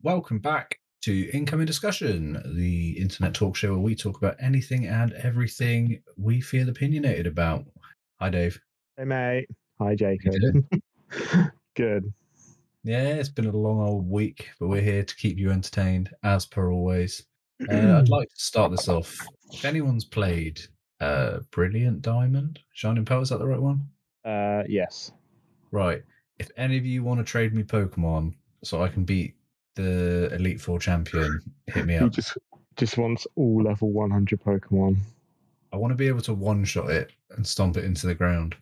Welcome back to Incoming Discussion, the internet talk show where we talk about anything and everything we feel opinionated about. Hi, Dave. Hey mate. Hi How you Jacob. doing? Good. Yeah, it's been a long old week, but we're here to keep you entertained, as per always. I'd like to start this off. If anyone's played Brilliant Diamond, Shining Pearl, is that the right one? Yes. Right. If any of you want to trade me Pokemon so I can beat the Elite Four champion, hit me He up. just wants all level 100 Pokemon. I want to be able to one-shot it and stomp it into the ground.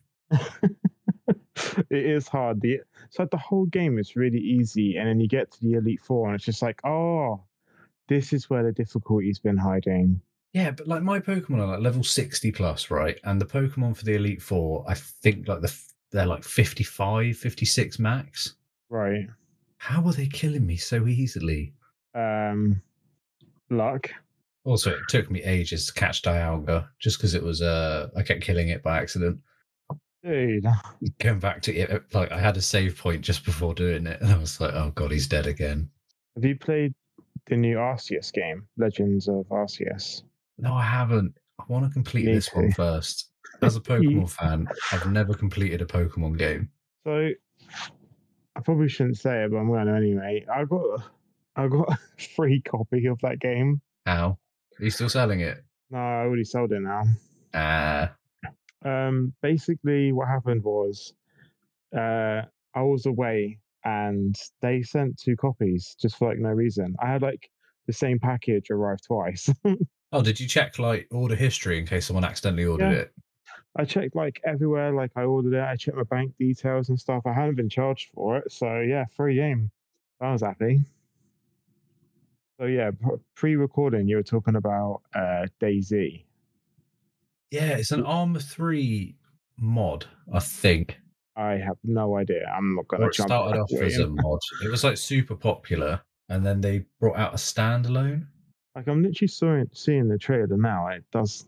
It is hard. The whole game is really easy, and then you get to the Elite Four, and it's just like, oh, this is where the difficulty's been hiding. Yeah, but like my Pokemon are like level 60 plus, right? And the Pokemon for the Elite Four, I think like they're like 55, 56 max. Right. How are they killing me so easily? Luck. Also, it took me ages to catch Dialga just because it was I kept killing it by accident. Dude. Going back to it, like I had a save point just before doing it, and I was like, "Oh god, he's dead again." Have you played the new Arceus game, Legends of Arceus? No, I haven't. I want to complete Need this one to. first. As a Pokemon fan, I've never completed a Pokemon game. So I probably shouldn't say it, but I'm going to anyway. I got a free copy of that game. How? Are you still selling it? No, I already sold it now. Ah, Basically, what happened was I was away and they sent two copies just for like no reason. I had like the same package arrive twice. oh, did you check like order history in case someone accidentally ordered Yeah, it? I checked like everywhere. Like I ordered it. I checked my bank details and stuff. I hadn't been charged for it, so yeah, free game. I was happy. So yeah, pre-recording, you were talking about DayZ. Yeah, it's an Armor 3 mod, I think. I have no idea. I'm not Or gonna it jump started that off way as a in. mod. It was like super popular, and then they brought out a standalone. Like I'm literally seeing the trailer now. It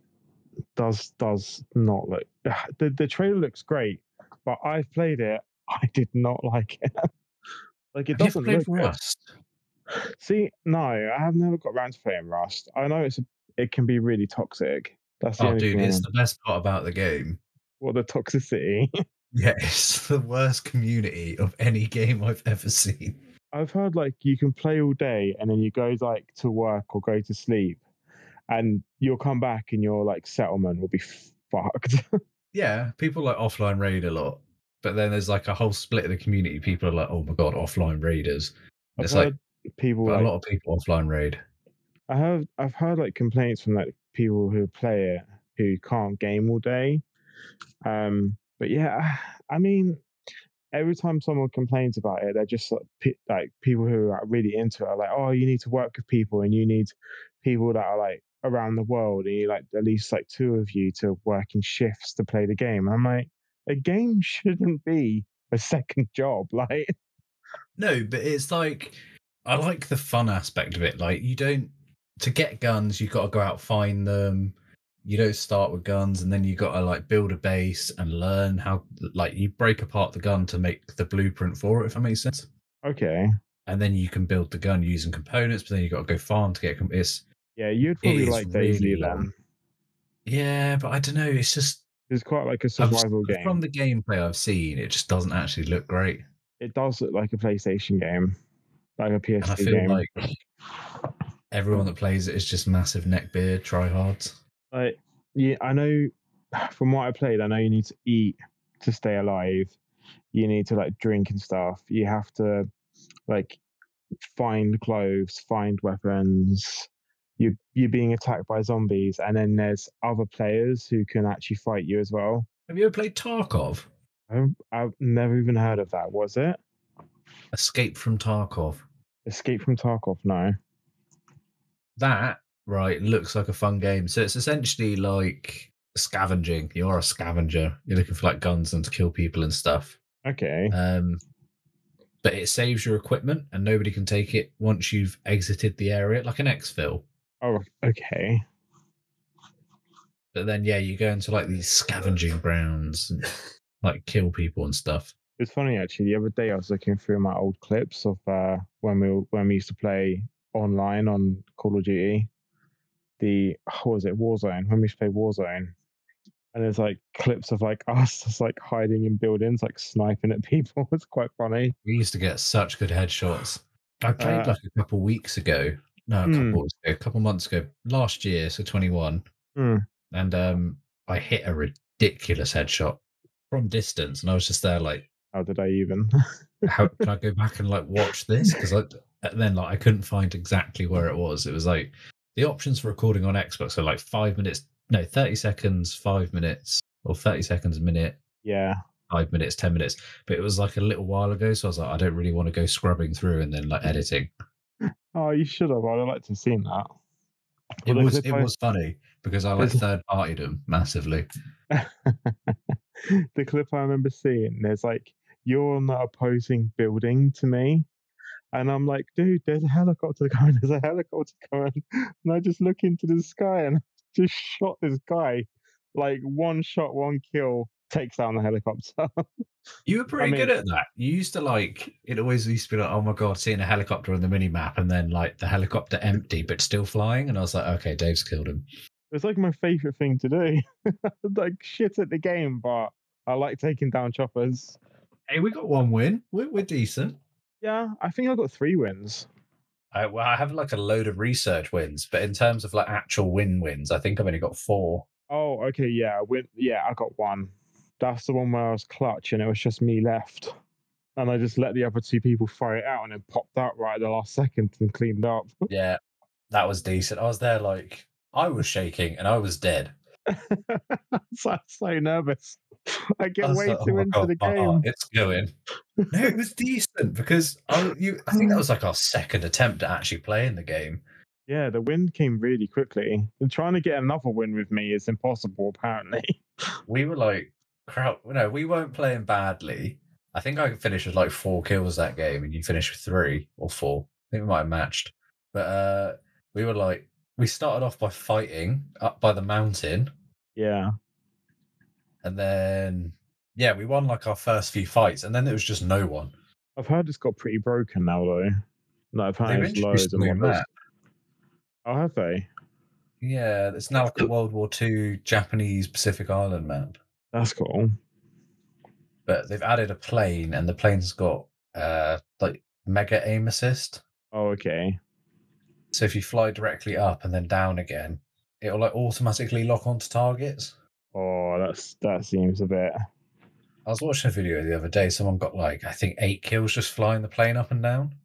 does not look. The trailer looks great, but I've played it. I did not like it. Like it Have you ever doesn't played look good. Rust? See, no, I have never got around to playing Rust. I know it can be really toxic. That's the Oh, only dude, thing I it's know. the best part about the game. What the toxicity? Yeah, it's the worst community of any game I've ever seen. I've heard like you can play all day and then you go like to work or go to sleep, and you'll come back and your like settlement will be fucked. Yeah, people like offline raid a lot, but then there's like a whole split of the community. People are like, "Oh my god, offline raiders." And I've it's like, heard people but a like lot of people offline raid. I've heard like complaints from like people who play it who can't game all day. But yeah, I mean, every time someone complains about it, they're just like, like people who are really into it are like, oh, you need to work with people and you need people that are like around the world and you like at least like two of you to work in shifts to play the game. I'm like, a game shouldn't be a second job. Like, No, but it's like I like the fun aspect of it. Like you don't to get guns, you got to go out find them. You don't start with guns, and then you got to like build a base and learn how. Like you break apart the gun to make the blueprint for it. If that makes sense. okay, And then you can build the gun using components, but then you got to go farm to get. yeah, you'd It probably is like really Daisy long. then. Yeah, but I don't know. It's just It's quite like a I've, survival from game. the gameplay I've seen, it just doesn't actually look great. It does look like a PlayStation game, like a And I PS2 feel game. like everyone that plays it is just massive neckbeard tryhards. Like, yeah, I know from what I played, I know you need to eat to stay alive. You need to like drink and stuff. You have to like find clothes, find weapons. You're being attacked by zombies, and then there's other players who can actually fight you as well. Have you ever played Tarkov? I've never even heard of that. Was it Escape from Tarkov. Escape from Tarkov? No. That, right, looks like a fun game. So it's essentially like scavenging. You're a scavenger. You're looking for like guns and to kill people and stuff. Okay. Um, but it saves your equipment and nobody can take it once you've exited the area, like an exfil. Oh, okay. But then, yeah, you go into like these scavenging grounds and like kill people and stuff. It's funny actually. The other day I was looking through my old clips of when we used to play online on Call of Duty. What was it, Warzone? When we used to play Warzone, and there's like clips of like us just like hiding in buildings, like sniping at people. It's quite funny. We used to get such good headshots. I played Uh, like a couple weeks ago. No, mm, a couple months ago, last year, so 21, mm. and I hit a ridiculous headshot from distance, and I was just there like, How did I even? how can I go back and like watch this? Because then like I couldn't find exactly where it was. It was like the options for recording on Xbox are like 5 minutes, no, 30 seconds, 5 minutes, or 30 seconds a minute, Yeah. 5 minutes, 10 minutes. But it was like a little while ago, so I was like, I don't really want to go scrubbing through and then like editing. Oh, you should have. I'd like to have seen that. It Well, the was clip it I was funny because I like there's third partied them massively. the clip I remember seeing. There's like you're on the opposing building to me, and I'm like, dude, there's a helicopter coming. There's a helicopter coming, and I just look into the sky and just shot this guy. Like one shot, one kill takes down the helicopter. You were I pretty good mean, at that. You used to like it always used to be like, oh my god, seeing a helicopter on the mini map and then like the helicopter empty but still flying, and I was like, okay, Dave's killed him. it's like my favorite thing to do. Like shit at the game, but I like taking down choppers. Hey, we got one win. We're decent. Yeah, I think I got 3 wins. Well, I have like a load of research wins, but in terms of like actual wins, I think I've only got 4. Oh, okay, yeah, yeah, I got one. That's the one where I was clutch and it was just me left. And I just let the other two people fire it out and then popped out right at the last second and cleaned up. Yeah, that was decent. I was there like I was shaking and I was dead. So I'm so nervous. I I get was way like, oh too my into god, the my heart, game. it's going. No, it was decent because I think that was like our second attempt at actually playing the game. Yeah, the win came really quickly. And trying to get another win with me is impossible, apparently. We were like no, we weren't playing badly. I think I finished with like 4 kills that game and you finished with 3 or 4. I think we might have matched. But we were like we started off by fighting up by the mountain, Yeah. and then yeah, we won like our first few fights, and then there was just no one. I've heard it's got pretty broken now, though. No, apparently They've there's introduced loads a of new modders. map. Oh, have they? Yeah, it's now like a World War II Japanese Pacific Island map. That's cool. But they've added a plane, and the plane's got like mega aim assist. Oh, okay. So if you fly directly up and then down again, it'll like automatically lock onto targets. Oh, that seems a bit. I was watching a video the other day. Someone got like I think 8 kills just flying the plane up and down.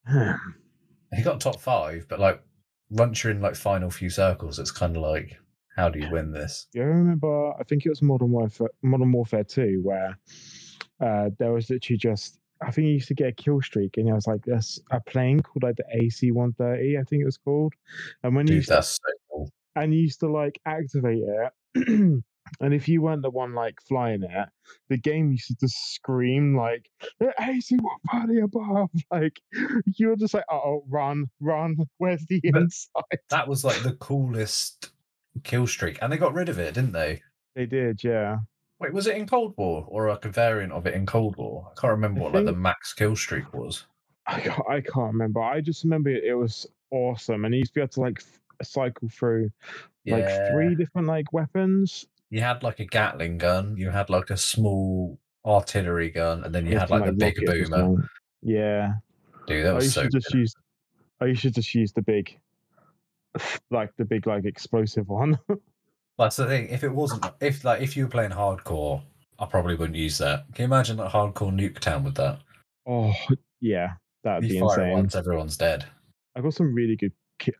He got top 5, but like once you're in like final few circles, it's kind of like, how do you win this? You remember? I think it was Modern Warfare 2, where there was literally just. I think you used to get a kill streak, and it was like this a plane called like the AC-130, I think it was called, and when you Dude, used to, that's so cool. and you used to like activate it, and if you weren't the one like flying it, the game used to just scream like the AC-130 above, like you were just like, oh, run, where's the But inside? that was like the coolest kill streak, and they got rid of it, didn't they? They did, yeah. Wait, was it in Cold War or like a variant of it in Cold War? I can't remember I what like the think max kill streak was. I can't remember. I just remember it was awesome, and you used to be able to like cycle through like Yeah, 3 different like weapons. you had like a Gatling gun, you had like a small artillery gun, and then you You had can like like the big rockets or boomer. something. Yeah, Dude, that I was used so to just good. use. I used to just use the big, like the big like explosive one. That's the thing. If it wasn't, if you were playing hardcore, I probably wouldn't use that. Can you imagine that hardcore Nuketown with that? Oh yeah, that'd You be fire it insane. once, everyone's dead. I got some really good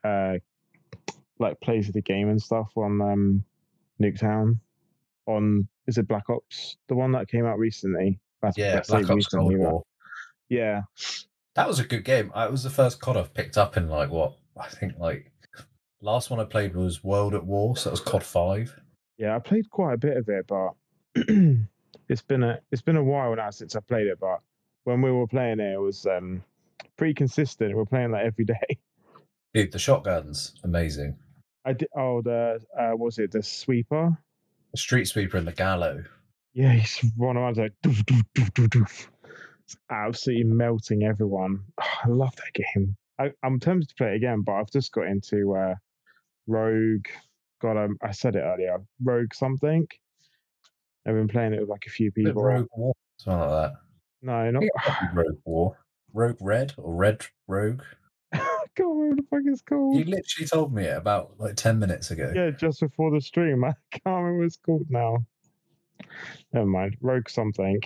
like plays of the game and stuff on Nuketown. On is it Black Ops, the one that came out recently? Yeah, I say Black Ops Cold recently, but War. yeah. That was a good game. It was the first COD I've picked up in like what I think like last one I played was World at War, so that was COD 5. Yeah, I played quite a bit of it, but it's been a while now since I played it. But when we were playing it, it was pretty consistent. We were playing like every day. Dude, the shotguns, amazing. I did. Oh, the was it the sweeper? The Street Sweeper and the Gallo. Yeah, he's running around like doof, doof, doof, doof, doof. It's absolutely melting everyone. I love that game. I'm tempted to play it again, but I've just got into Rogue. God, I said it earlier. Rogue something. I've been playing it with like a few Is it people. Rogue War? Something like that. No, I not. think it might be Rogue War. Rogue Red or Red Rogue? I can't remember what the fuck it's You called. literally told me it about like 10 minutes ago. Yeah, just before the stream. I can't remember what it's called now. Never mind. Rogue something.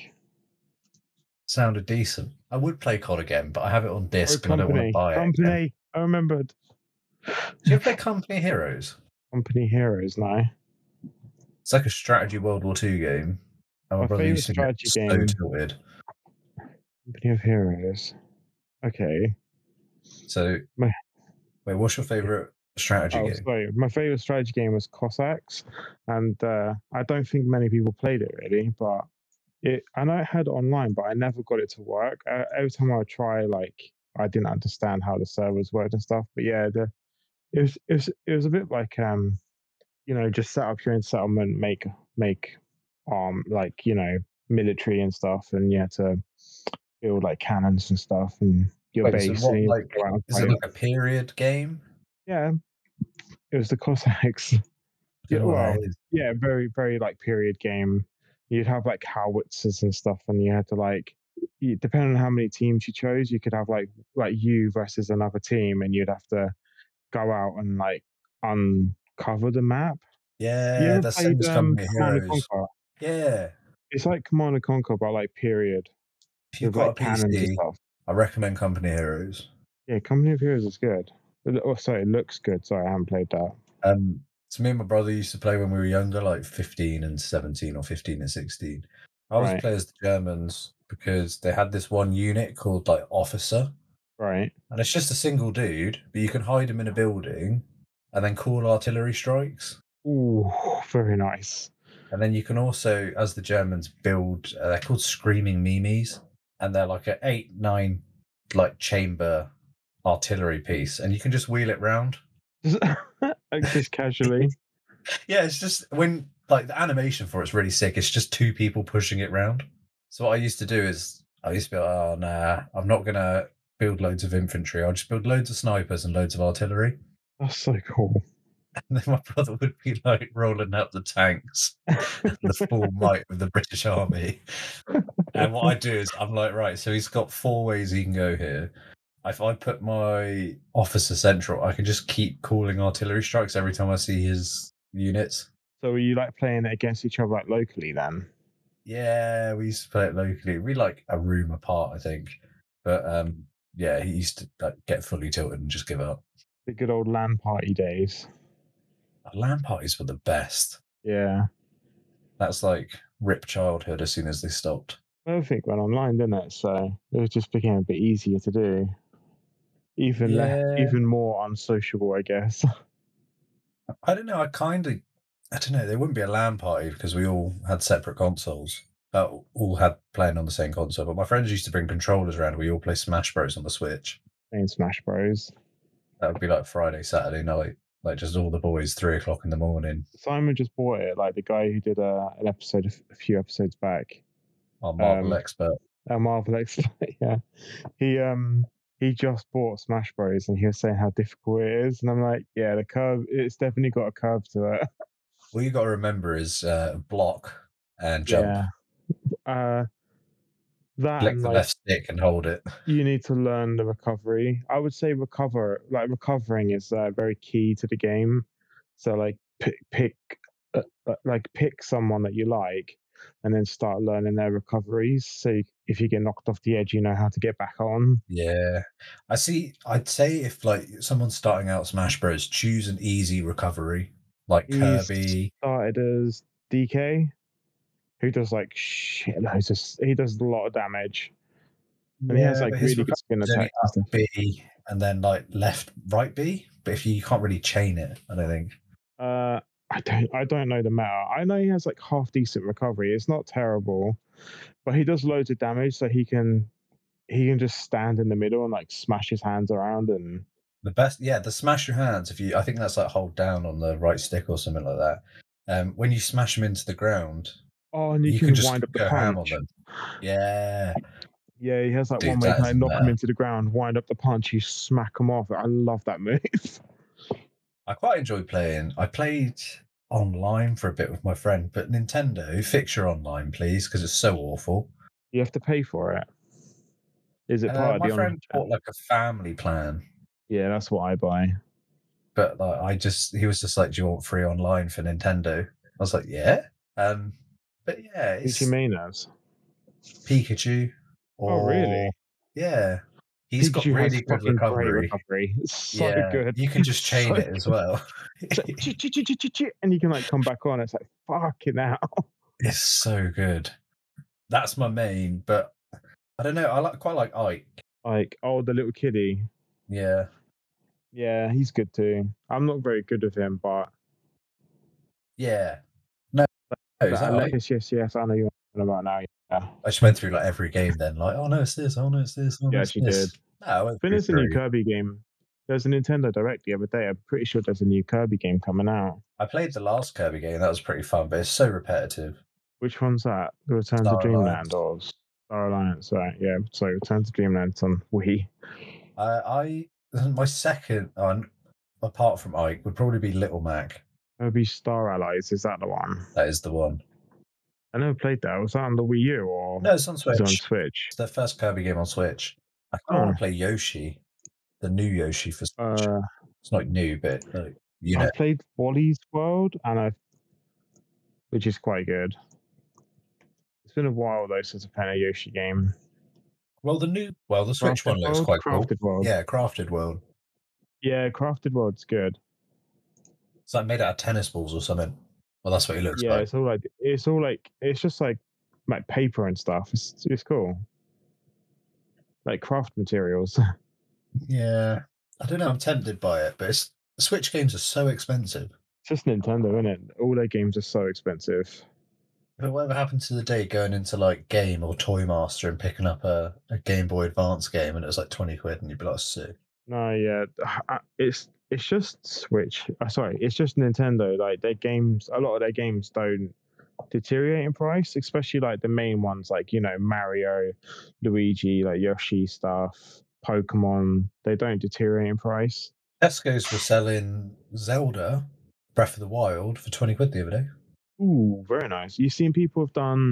Sounded decent. I would play COD again, but I have it on Rogue disc and I don't want to Company. buy it again. Company. I remembered. Do you ever play Company Heroes? Company Heroes now. It's like a strategy World War II game. And my My brother favorite used to get strategy so game. tilted. Company of Heroes. Okay. So, My wait, what's your favorite strategy Oh, game? sorry. My favorite strategy game was Cossacks, and I don't think many people played it really. But I know it had it online, but I never got it to work. Every time I would try, like I didn't understand how the servers worked and stuff. But yeah, it was a bit like just set up your own settlement, make like military and stuff, and you had to build like cannons and stuff, and your Wait, so base, and what, you had to like, go out and is it fight. like a period game? Yeah, it was the Cossacks. I Yeah, don't know what well, that is. yeah, very, very like period game. You'd have like howitzers and stuff, and you had to depending on how many teams you chose, you could have like you versus another team, and you'd have to go out and like uncover the map. You Yeah, ever the same played as Company Command and Heroes. Conquer? Yeah. It's like Command and Conquer, but like period If you've with got like a cannons and PC, stuff. I recommend Company Heroes. Yeah, Company of Heroes is good. Oh, sorry, it looks good. Sorry, I haven't played that. So me and my brother used to play when we were younger, like 15 and 17 or 15 and 16. I always Right, play as the Germans because they had this one unit called like Officer, right. and it's just a single dude, but you can hide him in a building and then call artillery strikes. Ooh, very nice. And then you can also, as the Germans, build, they're called screaming memes, and they're like an 8, 9 like chamber artillery piece, and you can just wheel it round. Just casually. Yeah, it's just when like the animation for it's really sick. It's just two people pushing it round. So what I used to do is I used to be like, oh nah, I'm not gonna build loads of infantry. I'll just build loads of snipers and loads of artillery. That's so cool. And then my brother would be like rolling out the tanks and the full might of the British Army. And what I do is I'm like, right, so he's got 4 ways he can go here. If I put my officer central, I can just keep calling artillery strikes every time I see his units. So were you like playing it against each other like locally then? Yeah, we used to play it locally. We like a room apart, I think. But yeah, he used to like, get fully tilted and just give up. The good old LAN party days. LAN parties were the best. Yeah. That's like rip childhood as soon as they stopped. Everything went online, didn't it? So it just became a bit easier to do. Yeah, Even more unsociable, I guess. I don't know. I don't know. There wouldn't be a LAN party because we all had separate consoles. All had playing on the same console. But my friends used to bring controllers around. We all play Smash Bros on the Switch. Playing Smash Bros. That would be like Friday, Saturday night, like just all the boys 3 o'clock in the morning. Simon just bought it, like the guy who did an episode a few episodes back. Our Marvel Um, expert. a Marvel expert, yeah. He he just bought Smash Bros and he was saying how difficult it is, and I'm like, yeah, the curve. It's definitely got a curve to it. All you got to remember is block and jump. Yeah. Uh, that Flick and the like left stick and hold it. you need to learn the recovery. I would say recovering is very key to the game. So like pick someone that you like, and then start learning their recoveries. So if you get knocked off the edge, you know how to get back on. Yeah. I see. I'd say if like someone's starting out Smash Bros, choose an easy recovery like He Kirby. started as DK, who does like shitloads he does a lot of damage, and he has Yeah, like but his really good recovery spin is only attacks and up stuff. B and then like left, right B. But if you can't really chain it, I don't think. Uh, I don't know the meta. I know he has like half decent recovery. It's not terrible, but he does loads of damage, so he can just stand in the middle and like smash his hands around and The best, yeah, the smash your hands. If you, I think that's like hold down on the right stick or something like that. When you smash them into the ground, Oh, and you You can can just wind up the go ham on punch. them. Yeah. Yeah, he has like one Dude, where you that can is like knock him mad. into the ground, wind up the punch, you smack him off. I love that move. I quite enjoy playing. I played online for a bit with my friend, but Nintendo, fix your online, please, because it's so awful. You have to pay for it. Is it part of My the online friend chat? bought like a family plan, Yeah, that's what I buy. but like he was just like, "Do you want free online for Nintendo?" I was like, "Yeah." But yeah, Who's your it's main as? Pikachu, Oh, really? or yeah, he's got Pikachu has really good fucking great recovery. recovery. It's so Yeah, good. you can just So chain it good. as well. It's like, and you can like come back on. It's like, fucking hell. It's so good. That's my main, but I don't know. Quite like Ike. Like, oh, the little kiddie. Yeah, Yeah, he's good too. I'm not very good with him, but yeah. No, is that Ike? Alexis, yes, I know you're talking about now. Yeah, I just went through like every game then, like, oh no, it's this, oh no, it's this, oh no, yeah, it's she did. this. No, I went I think through there's a new three. Kirby game. There's a Nintendo Direct the other day. I'm pretty sure there's a new Kirby game coming out. I played the last Kirby game, that was pretty fun, but it's so repetitive. Which one's that? The Return to Star Dreamland Alliance. or Star Alliance? Right, yeah. So Return to Dreamland's on Wii. I my second one, apart from Ike, would probably be Little Mac. Kirby Star Allies, is that the one? That is the one. I never played that. Was that on the Wii U or No, it's on is it on Switch. Switch? It's the first Kirby game on Switch. I kind of Oh, want to play Yoshi, the new Yoshi for Switch. uh, It's not new, but like, I played Wally's World, which is quite good. It's been a while though since I played a Yoshi game. the Switch Crafted one looks World, quite cool. Crafted World. Yeah, Crafted World. Yeah, Crafted World's good. It's like made out of tennis balls or something. Well, that's what he looks Yeah, like. it's just like paper and stuff. It's cool. Like craft materials. Yeah, I don't know. I'm tempted by it, but Switch games are so expensive. It's just Nintendo, isn't it? All their games are so expensive. But whatever happened to the day going into like Game or Toy Master and picking up a Game Boy Advance game and it was like 20 quid and you'd be like, sick. No, yeah, it's just Switch. Sorry, it's just Nintendo. Like their games, a lot of their games don't deteriorate in price, especially like the main ones, like Mario, Luigi, like Yoshi stuff, Pokemon. They don't deteriorate in price. Tesco's were selling Zelda Breath of the Wild for 20 quid the other day. Ooh, very nice. You've seen people have done.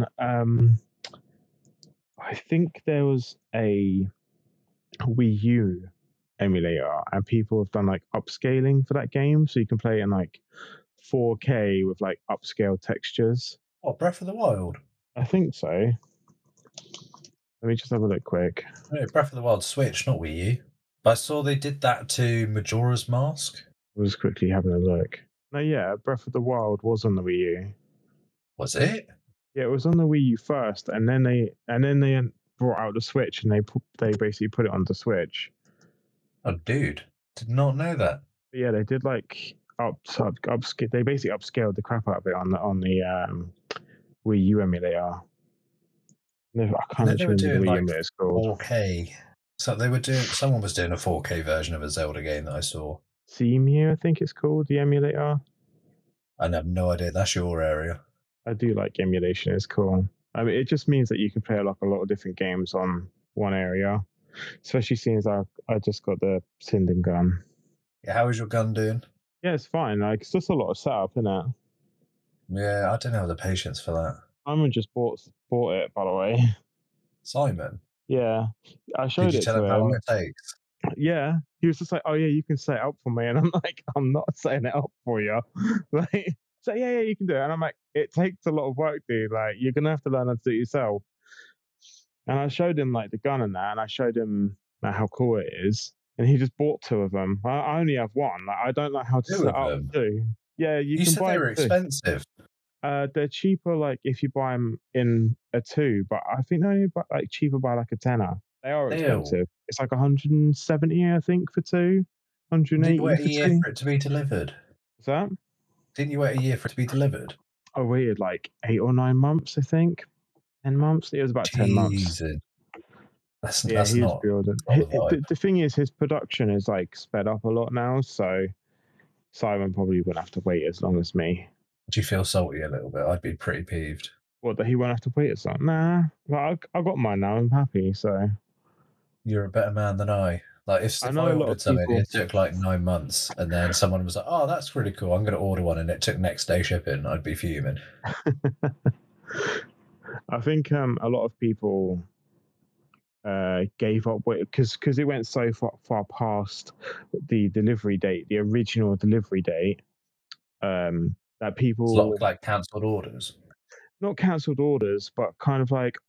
I think there was a Wii U emulator, and people have done like upscaling for that game, so you can play it in like 4K with like upscale textures. What, Breath of the Wild? I think so. Let me just have a look quick. No, Breath of the Wild Switch, not Wii U. But I saw they did that to Majora's Mask. I'm just quickly having a look. No, yeah, Breath of the Wild was on the Wii U. Was it? Yeah, it was on the Wii U first, and then they brought out the Switch, and they basically put it on the Switch. Oh, dude, did not know that. But yeah, they did like upscale. They basically upscaled the crap out of it on the Wii U emulator. No, I can't They were remember doing the Wii like emulator is called. 4K. So they were doing. Someone was doing a 4K version of a Zelda game that I saw. Cemu, I think it's called, the emulator. I have no idea. That's your area. I do like emulation. It's cool. I mean, it just means that you can play like a lot of different games on one area. Especially since I just got the Sinden gun. Yeah, how is your gun doing? Yeah, it's fine. Like it's just a lot of setup, isn't it? Yeah, I don't have the patience for that. Simon just bought it, by the way. Simon, Yeah, I showed did you it tell to him how him. long it takes? Yeah, he was just like, "Oh yeah, you can set it up for me," and I'm like, "I'm not setting it up for you." Like, so yeah, you can do it, and I'm like, "It takes a lot of work, dude. Like, you're gonna have to learn how to do it yourself." And I showed him like the gun and that, and I showed him like, how cool it is, and he just bought two of them. I only have one. Like, I don't know how to Two set of up them? two. Yeah, you You can said they buy were two. expensive. They're cheaper like if you buy them in a two, but I think they're only like cheaper by like a tenner. They are Ew. expensive. It's like 170, I think, for two. Didn't you 180 wait for a year two. for it to be delivered? Is that? Didn't you wait a year for it to be delivered? I waited like 8 or 9 months, I think. 10 months. It was about 10 months. Jesus. Yeah, That's he was not building. the vibe. The thing is, his production is like sped up a lot now, so Simon probably wouldn't have to wait as long as me. Do you feel salty a little bit? I'd be pretty peeved. What, that he won't have to wait or something? Nah, like, I got mine now. I'm happy. So You're a better man than I. Like I if know I a lot ordered of something, people. it took like 9 months, and then someone was like, "Oh, that's really cool. I'm going to order one," and it took next day shipping. I'd be fuming. I think a lot of people gave up because it went so far past the delivery date, the original delivery date, that It's a lot of people like cancelled orders. not cancelled orders, but kind of like,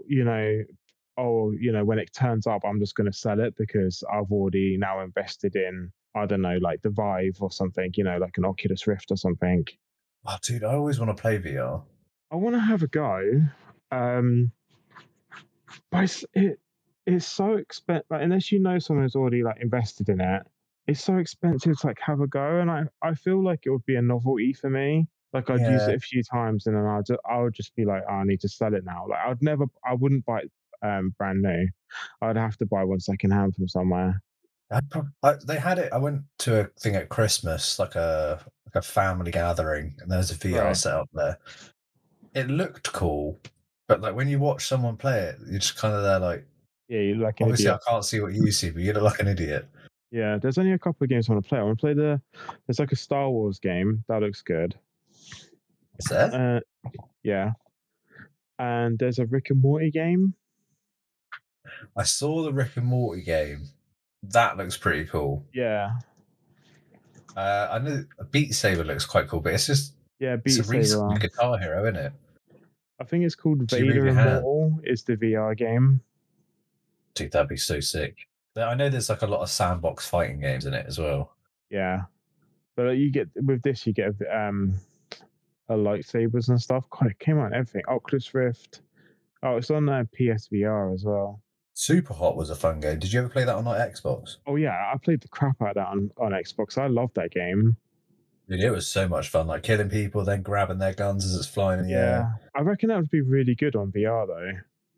when it turns up, I'm just going to sell it because I've already now invested in, I don't know, like the Vive or something, like an Oculus Rift or something. Oh, dude, I always want to play VR. I want to have a go, um, but it's so expensive. Like, unless you know someone who's already like invested in it, it's so expensive to like have a go. And I feel like it would be a novelty for me. Like I'd use Yeah, it a few times and then I would just be like, oh, I need to sell it now. Like I wouldn't buy it brand new. I'd have to buy one second hand from somewhere. they had it. I went to a thing at Christmas, like a family gathering, and there's a VR Right. set up there. It looked cool, but like when you watch someone play it, you're just kind of there like, Yeah, you're like an obviously I idiot. can't see what you see, but you look like an idiot. Yeah, there's only a couple of games I want to play. I want to play there's like a Star Wars game that looks good. Is there? Uh, yeah, and there's a Rick and Morty game. I saw the Rick and Morty game. That looks pretty cool. Yeah, I know Beat Saber looks quite cool, but yeah, it's a Beat reskin Saber. of Guitar Hero, isn't it? I think it's called Do you move Vader your hand? Immortal. Is the VR game? Dude, that'd be so sick. I know there's like a lot of sandbox fighting games in it as well. Yeah, but you get with this, you get a lightsabers and stuff. God, it came out on everything. Oculus Rift. Oh, it's on PSVR as well. Super Hot was a fun game. Did you ever play that on like Xbox? Oh yeah, I played the crap out of that on Xbox. I love that game. Dude, it was so much fun, like killing people, then grabbing their guns as it's flying in the air. Yeah, I reckon that would be really good on VR though.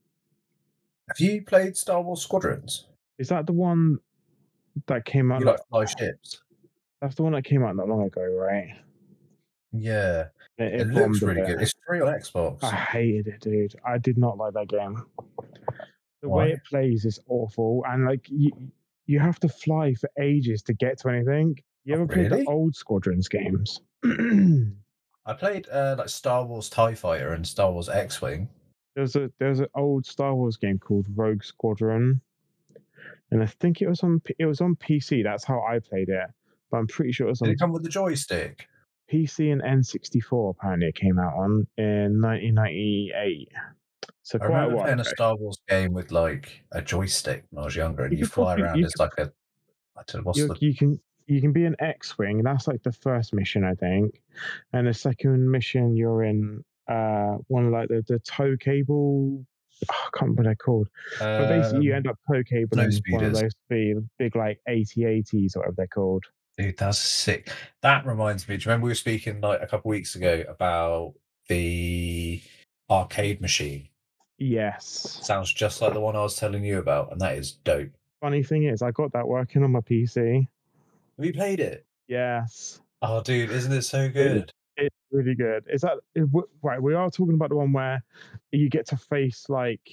Have you played Star Wars Squadrons? Is that the one that came out? You like fly ships? That's the one that came out not long ago, right? Yeah. It It looks bombed a really bit. good. It's free on I Xbox. hated it, dude. I did not like that game. The way Why? it plays is awful, and like you have to fly for ages to get to anything. You Oh, ever played the really? old Squadrons games? I played like Star Wars TIE Fighter and Star Wars X-Wing. There's an old Star Wars game called Rogue Squadron, and I think it was on PC. That's how I played it, but I'm pretty sure it was Did on it come with the joystick? PC and N64. Apparently, it came out on in 1998, so I quite a remember while playing a ago. Star Wars game with like a joystick when I was younger, and You you could fly probably around as like a I don't know what's the you can be an X-wing. That's like the first mission, I think, and the second mission you're in one of like the tow cable. I can't remember what they're called, but basically you um end up tow snow cabling one of speeders. those big like 8080s or whatever they're called. Dude, that's sick. That reminds me. Do you remember we were speaking like a couple weeks ago about the arcade machine? Yes. Sounds just like the one I was telling you about, and that is dope. Funny thing is, I got that working on my PC. Have you played it? Yes. Oh, dude, isn't it so It, good? it's really good. Right? We are talking about the one where you get to face like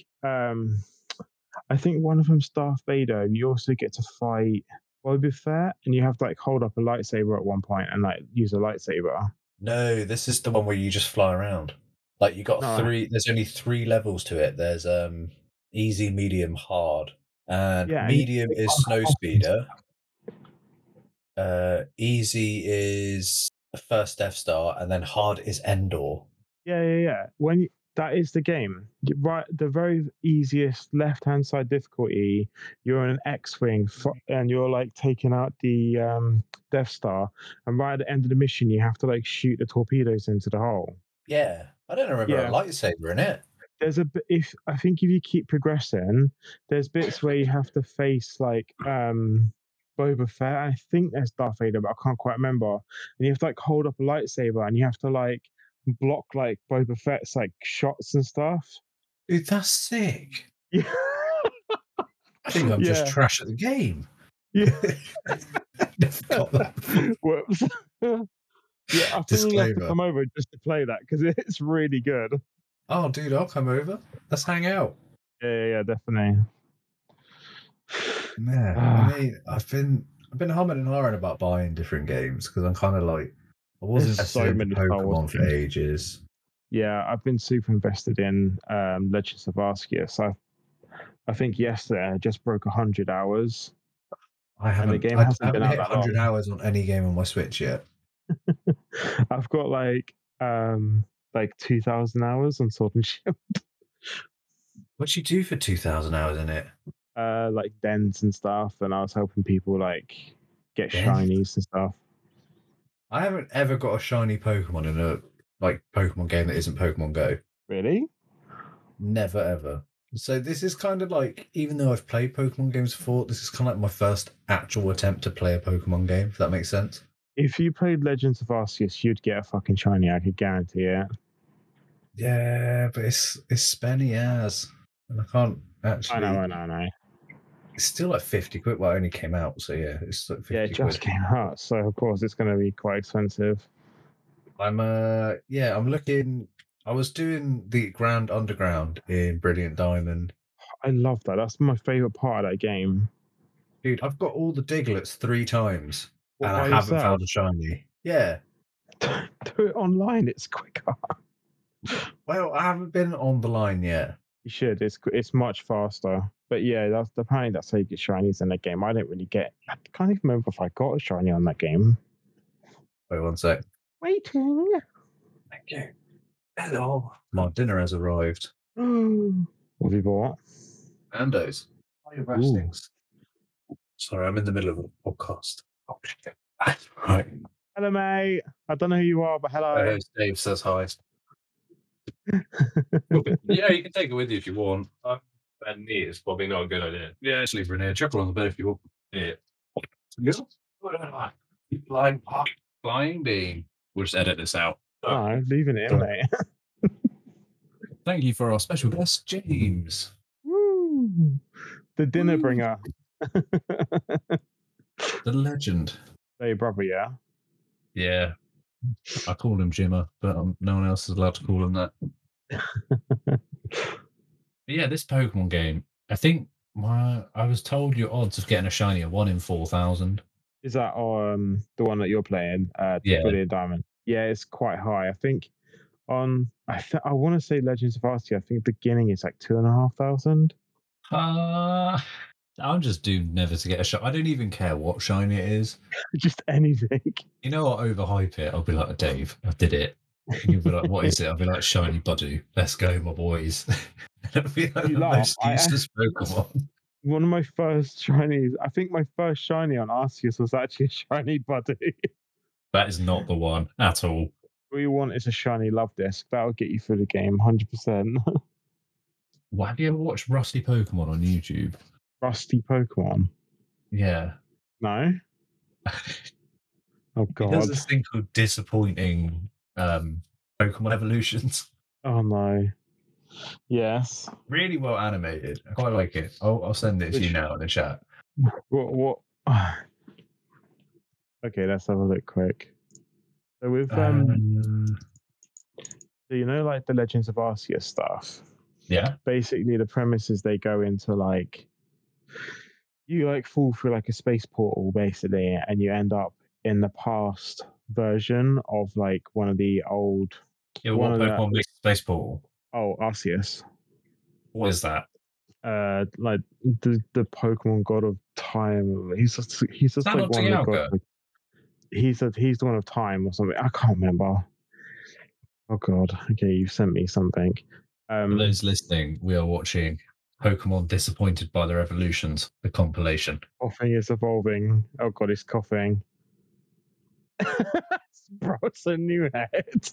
I think one of them's Darth Vader, and you also get to fight Boba Fett, and you have to like hold up a lightsaber at one point and like use a lightsaber. No, this is the one where you just fly around. Like you got No, three. There's only three levels to it. There's easy, medium, hard, and yeah, and you medium pick is on snow costumes. speeder. Easy is the first Death Star, and then hard is Endor. Yeah. That is the game. Right, the very easiest left-hand side difficulty. You're in an X-wing, and you're like taking out the Death Star, and right at the end of the mission, you have to like shoot the torpedoes into the hole. Yeah, I don't remember a Yeah, lightsaber in it. there's a bit. If I think if you keep progressing, there's bits where you have to face like Boba Fett. I think there's Darth Vader, but I can't quite remember. And you have to like hold up a lightsaber, and you have to like block like Boba Fett's like shots and stuff. Dude, that's sick. Yeah, I think I'm just yeah, trash at the game. yeah. Never got that before. Whoops. Yeah, I think you have to Disclaimer. come over just to play that because it's really good. Oh, dude, I'll come over. Let's hang out. Yeah, definitely. Yeah, I Ah, mean, I've been humming and hawing about buying different games because I'm kind of like I was there's invested so into many Star Wars Pokemon for games. ages. Yeah, I've been super invested in Legends of Arceus. I think yesterday I just broke 100 hours, and the game I hasn't been haven't out hit that 100 long. hours on any game on my Switch yet. I've got like 2,000 hours on Sword and Shield, What'd you do for 2,000 hours in it? like dens and stuff, and I was helping people like get Then shinies and stuff. I haven't ever got a shiny Pokemon in a like Pokemon game that isn't Pokemon Go. Really? Never ever. So this is kind of like, even though I've played Pokemon games before, this is kind of like my first actual attempt to play a Pokemon game. If that makes sense. If you played Legends of Arceus, you'd get a fucking shiny. I could guarantee it. Yeah, but it's spenny as, and I can't I know, actually. I know, I know. It's still like 50 quid. Well, it only came out, so yeah, it's like Yeah, it 50 just quid. came out, so of course it's going to be quite expensive. I'm looking. I was doing the Grand Underground in Brilliant Diamond. I love that. That's my favorite part of that game. Dude, I've got all the Diglets 3 times, What, and I by haven't yourself? found a shiny. Yeah. Do it online. It's quicker. Well, I haven't been on the line yet. You should. It's much faster. But yeah, that's how you get shinies in that game. I don't really get. I can't even remember if I got a shiny on that game. Wait one sec. Waiting. Thank you. Hello. My dinner has arrived. What have you bought? Nando's. Are you Ooh. Sorry, I'm in the middle of a podcast. Oh, shit. Right. Hello, mate. I don't know who you are, but hello. Dave says hi. Yeah, you can take it with you if you want. And me, it's probably not a good idea. Yeah, just leave her in here. Chuckle on the bed if you want. Yeah. Flying, flying being. We'll just edit this out. No, leaving it in, Sorry. mate. Thank you for our special guest, James. Woo. The dinner Woo. bringer. The legend. Hey, brother, yeah. Yeah. I call him Jimmer, but no one else is allowed to call him that. But yeah, this Pokemon game, I think I was told your odds of getting a shiny are 1 in 4,000. Is that the one that you're playing? The Yeah. Brilliant Diamond. Yeah, it's quite high. I think I want to say Legends of Arceus. I think beginning is like 2,500. I'm just doomed never to get a shot. I don't even care what shiny it is. Just anything. You know, I'll overhype it. I'll be like, Dave, I did it. And you'll be like, what is it? I'll be like, shiny Buddy. Let's go, my boys. It'll be like You the laugh. most useless Pokemon. One of my first shinies. I think my first shiny on Arceus was actually a shiny Buddy. That is not the one at all. All you want is a shiny Love Disc. That'll get you through the game, 100%. Well, have you ever watched Rusty Pokemon on YouTube? Rusty Pokemon. Yeah. No. Oh He God. does this thing called disappointing Pokemon evolutions. Oh no. Yes. Really well animated. I quite like it. I'll send it to you now in the chat. What? Okay, let's have a look quick. So with so you know, like the Legends of Arceus stuff. Yeah. Basically, the premise is they go into like you like fall through like a space portal basically, and you end up in the past version of like one of the old. Yeah, what Pokemon makes Space Portal? Oh, Arceus. What is that? Like the Pokemon God of Time. He's just like one of the gods. Like, he's the one of time or something. I can't remember. Oh God. Okay, you sent me something. For those listening, we are watching Pokemon Disappointed by Their Evolutions, the compilation. Coughing is evolving. Oh God, he's coughing. Bro, it's a new head.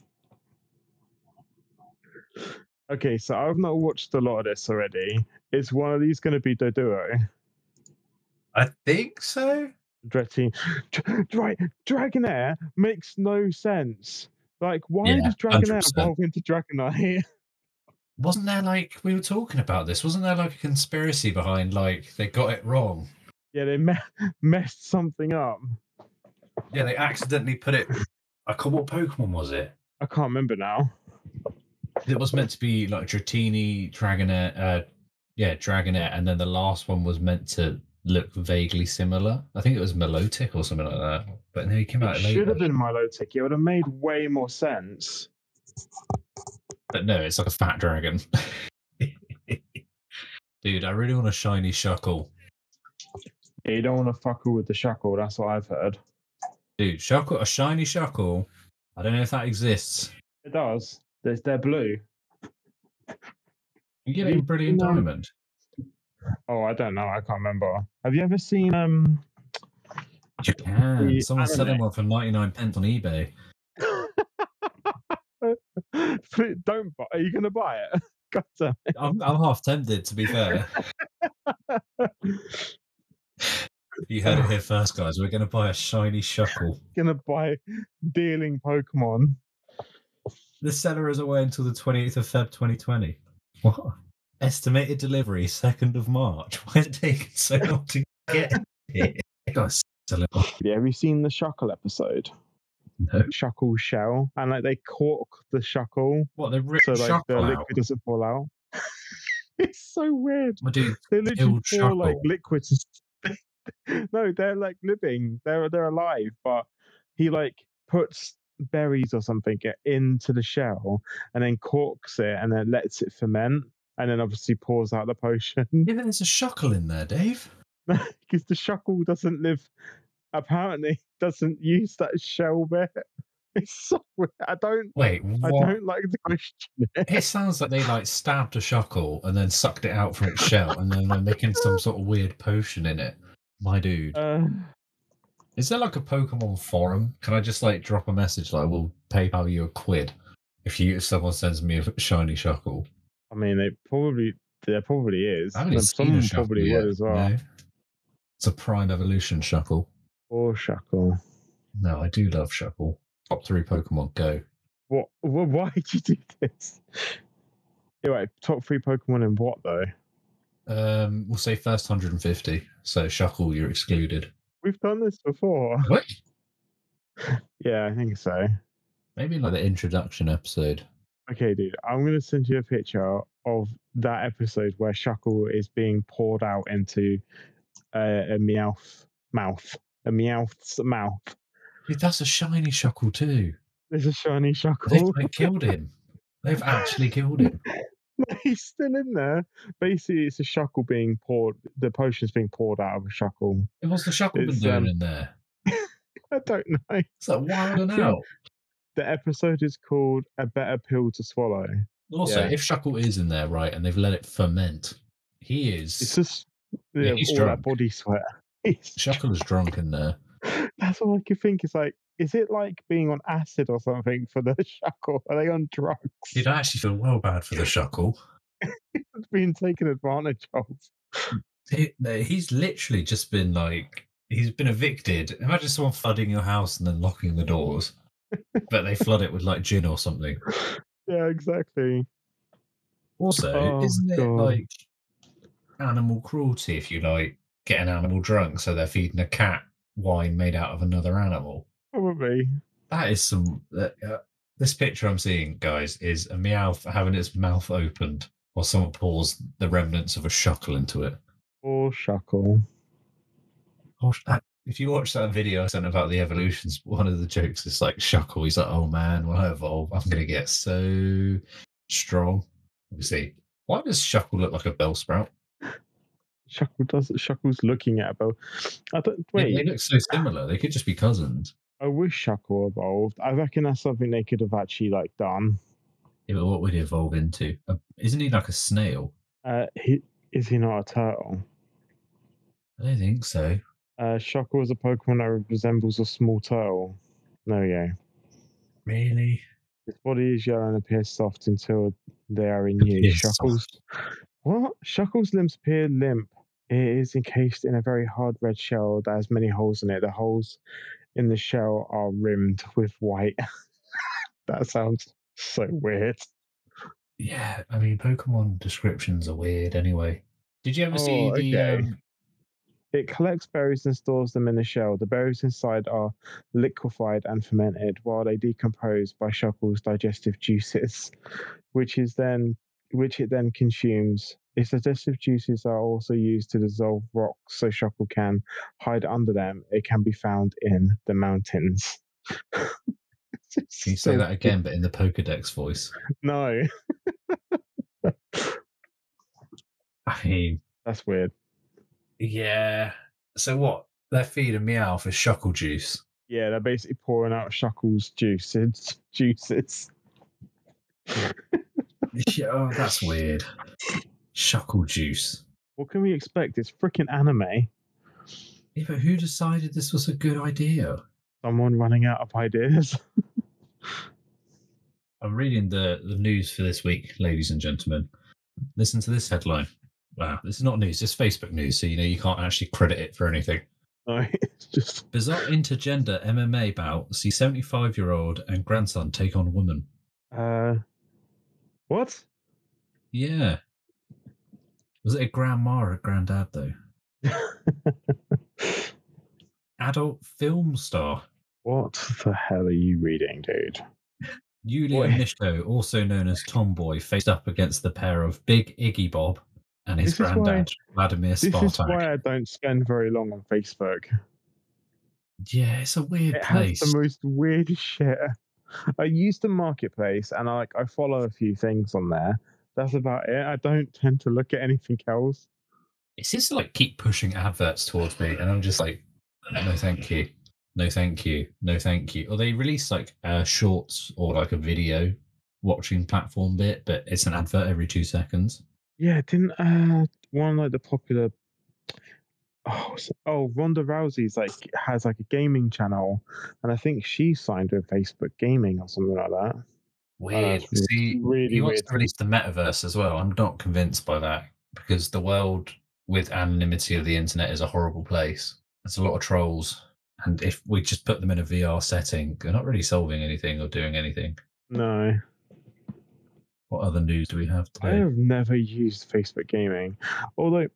Okay, so I've not watched a lot of this already. Is one of these going to be Doduo? I think so. Right, Dragonair makes no sense. Like, why does 100%. Dragonair evolve into Dragonite? Wasn't there like, we were talking about this, wasn't there like a conspiracy behind like they got it wrong? Yeah, they messed something up. Yeah, they accidentally put it. What Pokemon was it? I can't remember now. It was meant to be like Dratini, Dragonet, Dragonet, and then the last one was meant to look vaguely similar. I think it was Milotic or something like that. But no, he came It out should later. have been Milotic. It would have made way more sense. But no, it's like a fat dragon. Dude, I really want a shiny Shuckle. Yeah, you don't want to fuckle with the Shuckle. That's what I've heard. Dude, a shiny Shuckle. I don't know if that exists. It does. They're blue. You get it in Brilliant Diamond. Oh, I don't know. I can't remember. Have you ever seen You can. Someone's anime? selling one for 99 pence on eBay. Don't buy. Are you going to buy it? God damn it. I'm half tempted, to be fair. You heard it here first, guys. We're going to buy a shiny Shuckle. Going to buy dealing Pokemon. The seller is away until the 28th of Feb 2020. What? Estimated delivery 2nd of March. Why is it taking so long to get here? Guys, yeah, have you seen the Shuckle episode? No. Shuckle shell, and like they cork the Shuckle. What, they rip so like Shuckle the out? liquid doesn't fall out. It's so weird. My dude, They literally pour Shuckle. like liquid. No, they're like living. They're alive, but he like puts berries or something into the shell and then corks it and then lets it ferment and then obviously pours out the potion. Yeah, but there's a Shuckle in there, Dave. Because the Shuckle doesn't live. Apparently, doesn't use that shell bit. It's so weird. I don't like the question. It sounds like they like stabbed a Shuckle and then sucked it out from its shell and then they're making some sort of weird potion in it. My dude. Is there like a Pokemon forum? Can I just like drop a message like, we'll PayPal you £1 if someone sends me a shiny Shuckle? I mean, there probably is. I haven't seen someone a Shuckle probably yet. would as well. No. It's a Prime Evolution Shuckle. Or Shuckle. No, I do love Shuckle. Top 3 Pokemon, go. What? Why did you do this? Anyway, top 3 Pokemon in what though? We'll say first 150. So Shuckle, you're excluded. We've done this before. What? Yeah, I think so. Maybe like the introduction episode. Okay, dude, I'm going to send you a picture of that episode where Shuckle is being poured out into a Meowth's mouth. Dude, that's a shiny Shuckle too. There's a shiny Shuckle. They've like, killed him. They've actually killed him. He's still in there. Basically, it's a Shuckle being poured. The potion's being poured out of a Shuckle. What's the Shuckle been doing in there? I don't know. It's like wilding out. The episode is called "A Better Pill to Swallow." Also, if Shuckle is in there, right, and they've let it ferment, he is. It's just he's all drunk. that body sweat. Shuckle is drunk in there. That's all I could think. Is like, is it like being on acid or something for the Shuckle? Are they on drugs? You'd actually feel well bad for the Shuckle. It's being taken advantage of. He's literally just been like, he's been evicted. Imagine someone flooding your house and then locking the doors. But they flood it with like gin or something. Yeah, exactly. Also, isn't it like animal cruelty if you like get an animal drunk so they're feeding a cat wine made out of another animal? Probably. That is some. This picture I'm seeing, guys, is a Meowth having its mouth opened while someone pours the remnants of a Shuckle into it. Or Shuckle. If you watch that video I sent about the evolutions, one of the jokes is like Shuckle. He's like, "Oh man, when I evolve, I'm going to get so strong." Let me see. Why does Shuckle look like a Bellsprout? Shuckle's looking at a bell. Wait. Yeah, they look so similar. They could just be cousins. I wish Shuckle evolved. I reckon that's something they could have actually like done. Yeah, but what would he evolve into? Isn't he like a snail? Is he not a turtle? I don't think so. Shuckle is a Pokemon that resembles a small turtle. No, yeah. Really? Its body is yellow and appears soft until they are in use. Shuckle's limbs appear limp. It is encased in a very hard red shell that has many holes in it. The holes in the shell are rimmed with white. That sounds so weird. Yeah, I mean, Pokemon descriptions are weird anyway. Did you ever see the It collects berries and stores them in a shell. The berries inside are liquefied and fermented while they decompose by Shuckle's digestive juices, which is then which it then consumes. Its digestive juices are also used to dissolve rocks so Shuckle can hide under them. It can be found in the mountains. Can you say that again, but in the Pokedex voice? No. I mean, that's weird. Yeah. So what? They're feeding Meowth for Shuckle juice. Yeah, they're basically pouring out Shuckle's juices. Yeah, oh, that's weird. Shuckle juice. What can we expect? It's freaking anime. Yeah, but who decided this was a good idea? Someone running out of ideas. I'm reading the news for this week, ladies and gentlemen. Listen to this headline. Wow, this is not news, it's Facebook news, so you can't actually credit it for anything. No, it's just bizarre intergender MMA bout sees 75-year-old and grandson take on woman. What? Yeah. Was it a grandma or a granddad though? Adult film star. What the hell are you reading, dude? Yulia Mishko, also known as Tomboy, faced up against the pair of Big Iggy Bob and his granddad, Vladimir Spartak. This is why I don't spend very long on Facebook. Yeah, it's a weird place. Has the most weird shit. I use the marketplace and I follow a few things on there. That's about it. I don't tend to look at anything else. It's just like keep pushing adverts towards me, and I'm just like, no, thank you. No, thank you. No, thank you. Or they release like shorts or like a video watching platform bit, but it's an advert every 2 seconds. Yeah, didn't one like the popular Ronda Rousey's has like a gaming channel, and I think she signed with Facebook Gaming or something like that. Weird. See, he wants to release the metaverse as well. I'm not convinced by that because the world with anonymity of the internet is a horrible place. There's a lot of trolls, and if we just put them in a VR setting, they're not really solving anything or doing anything. No. What other news do we have today? I have never used Facebook Gaming, although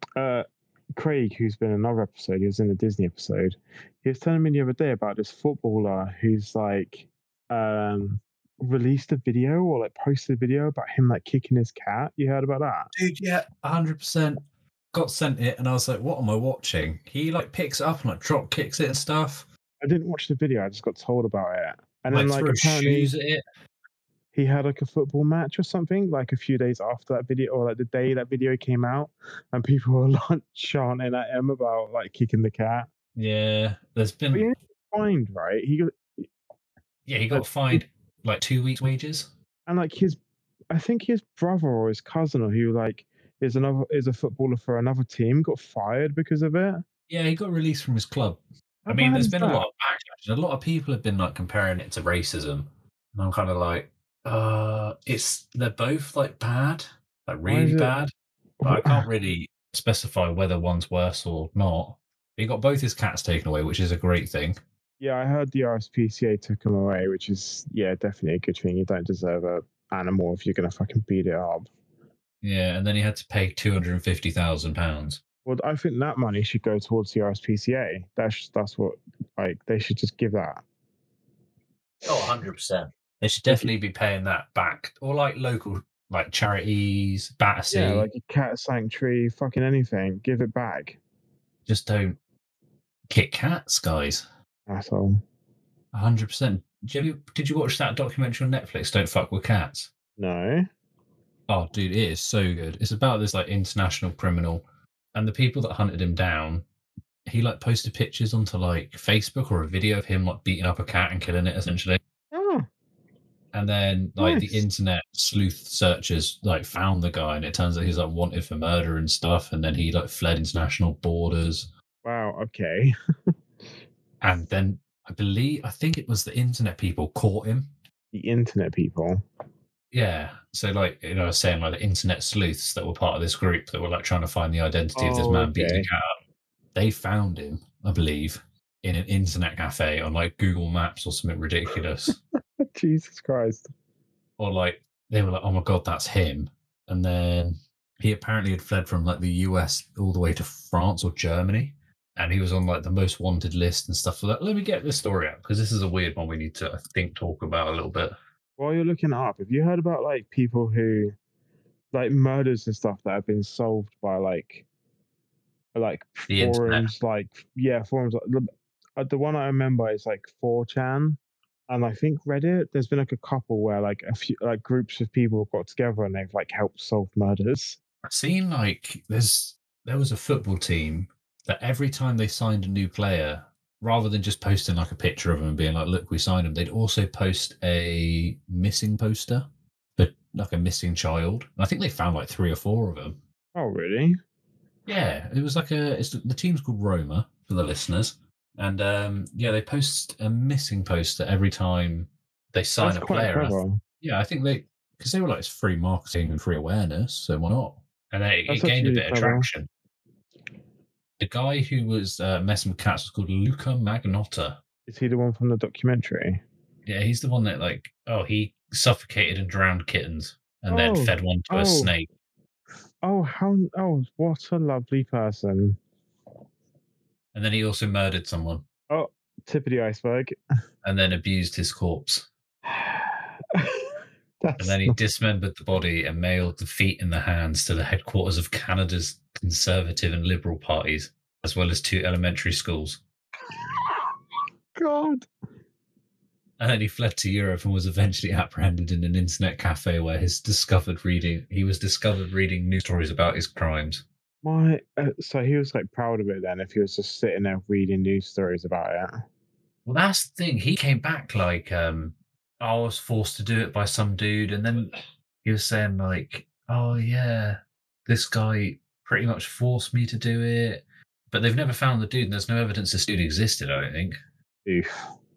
Craig, who's been in another episode, he was in the Disney episode, he was telling me the other day about this footballer who's like released a video or like posted a video about him like kicking his cat. You heard about that? Dude, yeah, 100%. Got sent it and I was like, what am I watching? He like picks it up and like drop kicks it and stuff. I didn't watch the video, I just got told about it. And like, then like apparently shoes at it. He had like a football match or something like a few days after that video, or like the day that video came out, and people were like chanting at him about like kicking the cat. Yeah, there's been. But he got fined, right? He got fined like 2 weeks' wages. And like I think his brother or his cousin, or who like is a footballer for another team, got fired because of it. Yeah, he got released from his club. I mean, there's been a lot of backlash. A lot of people have been like comparing it to racism, and I'm kind of like. They're both like bad, like really bad. But I can't really specify whether one's worse or not. He got both his cats taken away, which is a great thing. Yeah, I heard the RSPCA took him away, which is definitely a good thing. You don't deserve an animal if you're gonna fucking beat it up. Yeah, and then he had to pay £250,000. Well, I think that money should go towards the RSPCA. That's what they should just give that. Oh, 100%. They should definitely be paying that back. Or like local like charities, Battersea. Yeah, like a cat sanctuary, fucking anything. Give it back. Just don't kick cats, guys. Asshole. 100%. Did you watch that documentary on Netflix, Don't Fuck With Cats? No. Oh, dude, it is so good. It's about this like international criminal, and the people that hunted him down, he like posted pictures onto like Facebook or a video of him like beating up a cat and killing it essentially. Oh. And then like the internet sleuth searchers like found the guy, and it turns out he's like wanted for murder and stuff, and then he like fled international borders. Wow, okay. And then I think it was the internet people caught him. The internet people? Yeah. So like, I was saying like the internet sleuths that were part of this group that were like trying to find the identity of this man beating a cat up. They found him, I believe, in an internet cafe on like Google Maps or something ridiculous. Jesus Christ. Or like they were like, oh my god, that's him. And then He apparently had fled from like the US all the way to France or Germany, and he was on like the most wanted list and stuff like that. Let me get this story out because this is a weird one we need to, I think, talk about a little bit. While you're looking it up, have you heard about like people who like murders and stuff that have been solved by like The internet. forums, like yeah, forums. The one I remember is like 4chan, and I think Reddit. There's been like a couple where like a few like groups of people got together and they've like helped solve murders. I've seen like there was a football team that every time they signed a new player, rather than just posting like a picture of them and being like, "Look, we signed him," they'd also post a missing poster, but like a missing child. And I think they found like 3 or 4 of them. Oh, really? Yeah, it was like the team's called Roma for the listeners, and yeah, they post a missing poster every time they sign That's a quite player. clever. Yeah, I think because they were like it's free marketing and free awareness, so why not? And then That's it gained actually a really bit of clever. traction. The guy who was messing with cats was called Luca Magnotta. Is he the one from the documentary? Yeah, he's the one that he suffocated and drowned kittens and then Oh, fed one to a oh, snake. what a lovely person. And then he also murdered someone Oh, tip of the iceberg. and then abused his corpse. And That's then he not dismembered the body and mailed the feet and the hands to the headquarters of Canada's Conservative and Liberal parties, as well as 2 elementary schools. God. And then he fled to Europe and was eventually apprehended in an internet cafe where he was discovered reading news stories about his crimes. So he was like proud of it then if he was just sitting there reading news stories about it. Well, that's the thing. He came back like, I was forced to do it by some dude, and then he was saying like, oh yeah, this guy pretty much forced me to do it. But they've never found the dude, and there's no evidence this dude existed, I don't think. Oof.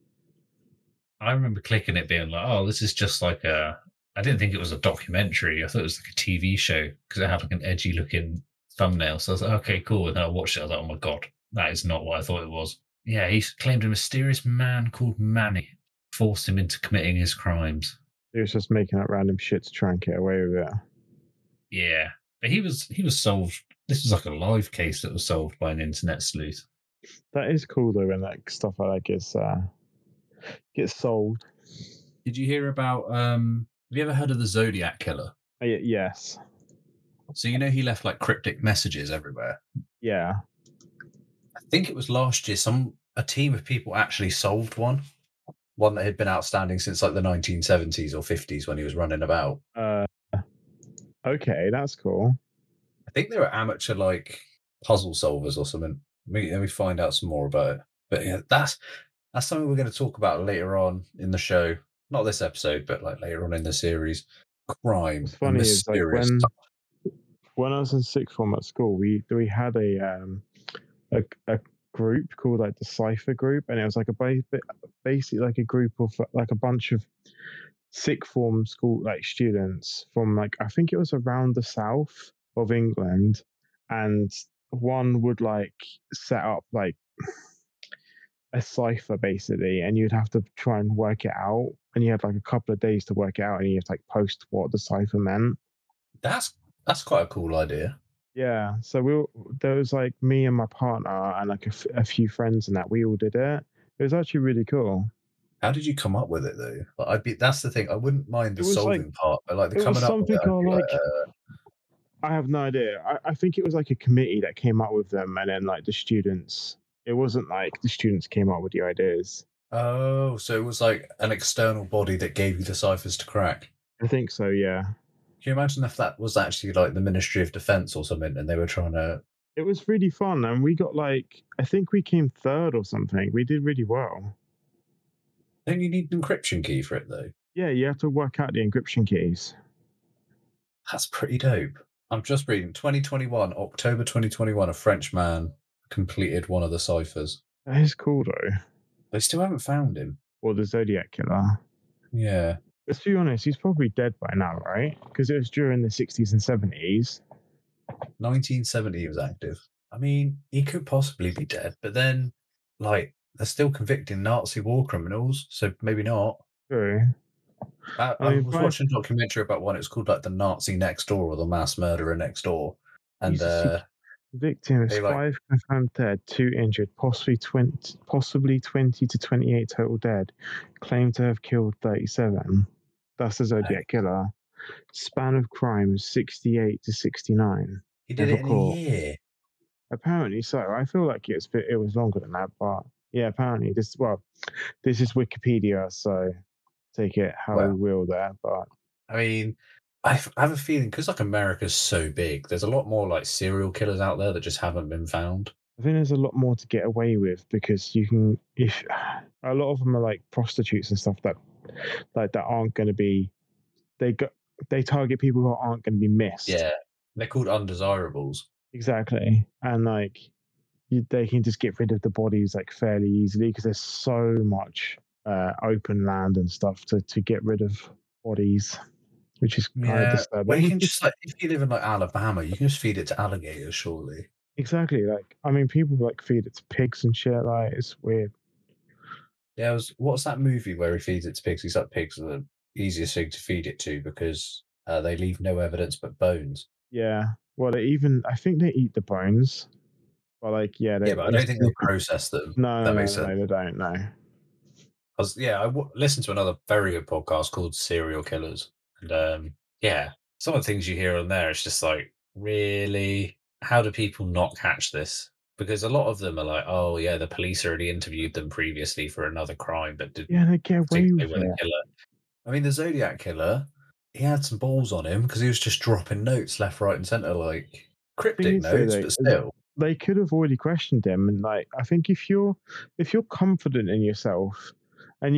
I remember clicking it being like, oh, this is just like I didn't think it was a documentary. I thought it was like a TV show because it had like an edgy looking thumbnail. So I was like, okay, cool. And then I watched it. I was like, oh my God, that is not what I thought it was. Yeah, he claimed a mysterious man called Manny forced him into committing his crimes. He was just making up random shit to try and get away with it. Yeah, but he was solved. This was like a live case that was solved by an internet sleuth. That is cool though when like stuff like that gets solved. Did you hear about? Have you ever heard of the Zodiac killer? Yes. So you know he left like cryptic messages everywhere. Yeah. I think it was last year. A team of people actually solved one that had been outstanding since like the 1970s or 50s when he was running about. Okay, that's cool. I think they were amateur like puzzle solvers or something. Let me find out some more about it. But yeah, that's something we're going to talk about later on in the show. Not this episode, but like later on in the series. Crime. What's funny is like mysterious. when I was in sixth form at school, we had a group called like the Cipher Group, and it was like basically like a group of like a bunch of sixth form school like students from like I think it was around the south of England, and one would like set up like a cipher basically, and you'd have to try and work it out, and you had like a couple of days to work it out, and you have to like post what the cipher meant. That's quite a cool idea. Yeah, so there was like me and my partner and like a few friends and that we all did it. It was actually really cool. How did you come up with it though? Like, that's the thing. I wouldn't mind the It was solving like part, but like the it was coming up with something it, I'd be like I have no idea. I think it was like a committee that came up with them, and then like the students. It wasn't like the students came up with the ideas. oh, so it was like an external body that gave you the ciphers to crack. I think so. Yeah. Can you imagine if that was actually like the Ministry of Defence or something, and they were trying to? It was really fun, and we got like I think we came third or something. We did really well. Don't you need an encryption key for it though? Yeah, you have to work out the encryption keys. That's pretty dope. I'm just reading 2021, October 2021. A French man completed one of the ciphers. That is cool though. They still haven't found him. Or the Zodiac killer. Yeah. Let's be honest, he's probably dead by now, right? Because it was during the 60s and 70s. 1970 he was active. I mean, he could possibly be dead, but then, like, they're still convicting Nazi war criminals, so maybe not. True. I I mean, was five. watching a documentary about one. It's called like the Nazi Next Door or the Mass Murderer Next Door, and Jesus, victims, they like 5 confirmed dead, 2 injured, possibly 20 to 28 total dead. Claimed to have killed 37. That's the Zodiac Killer. Span of crimes 68 to 69. he did Never it in a caught. year. Apparently so. I feel like it was longer than that, but yeah, apparently this is Wikipedia, so take it how you Well, will there. But I mean, I have a feeling because like America's so big, there's a lot more like serial killers out there that just haven't been found. I think there's a lot more to get away with because you can if a lot of them are like prostitutes and stuff that aren't going to be they go they target people who aren't going to be missed. Yeah, they're called undesirables. Exactly, and like they can just get rid of the bodies like fairly easily because there's so much open land and stuff to get rid of bodies, which is kind of Yeah, well, you disturbing. can just like if you live in like Alabama, you can just feed it to alligators, surely. Exactly, like I mean, people like feed it to pigs and shit. Like it's weird. Yeah, what's that movie where he feeds it to pigs? He's like pigs are the easiest thing to feed it to because they leave no evidence but bones. Yeah. Well, I think they eat the bones, but like yeah, Yeah, but I don't think they process them. no, That no, makes no, sense. no, they don't. No. Yeah, listened to another very good podcast called Serial Killers, and yeah, some of the things you hear on there, it's just like, really, how do people not catch this? Because a lot of them are like, oh yeah, the police already interviewed them previously for another crime, but Yeah, didn't they get think away they with were the it. killer. I mean, the Zodiac killer, he had some balls on him because he was just dropping notes left, right, and center, like Thing cryptic is, though, notes, but still. they could have already questioned him, and like I think if you're confident in yourself, and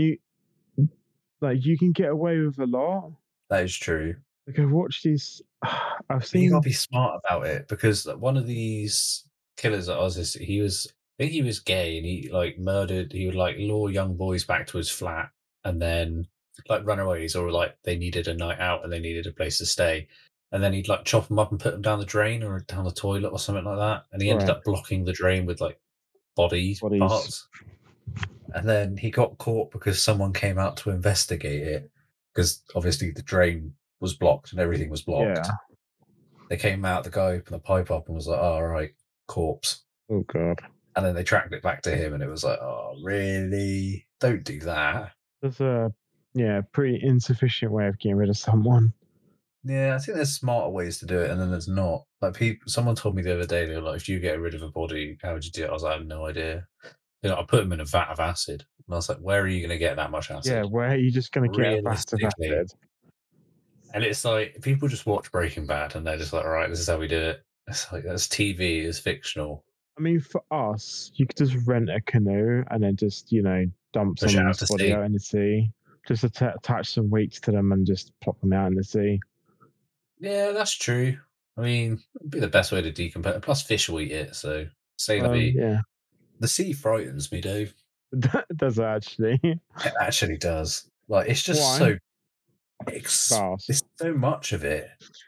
you can get away with a lot. That is true. Like I've watched these, I've But you gotta seen. be smart about it because one of these killers that I was, he was, I think he was gay and he like murdered. He would like lure young boys back to his flat and then like runaways or like they needed a night out and they needed a place to stay, and then he'd like chop them up and put them down the drain or down the toilet or something like that. And he ended Right, up blocking the drain with like body bodies. parts. And then he got caught because someone came out to investigate it because obviously the drain was blocked and everything was blocked. Yeah. They came out, the guy opened the pipe up and was like, oh, all right, corpse. Oh god. And then they tracked it back to him and it was like, oh, really? Don't do that. That's a pretty insufficient way of getting rid of someone. Yeah, I think there's smarter ways to do it and then there's not. Like someone told me the other day, they were like, if you get rid of a body, how would you do it? I was like, I have no idea. I put them in a vat of acid. And I was like, where are you going to get that much Yeah, acid? where are you just gonna get a vat of Realistically. acid? And it's like people just watch Breaking Bad and they're just like, all right, this is how we do it. It's like that's TV, it's fictional. I mean, for us, you could just rent a canoe and then just, dump Push it out someone's to body sea. out in the sea. Just attach some weights to them and just plop them out in the sea. Yeah, that's true. I mean, it'd be the best way to decompose. Plus, fish will eat it, so say la vie. Yeah, The sea frightens me, Dave. that does actually. It actually does. Like, it's just Why? so Vast. it's so much of it.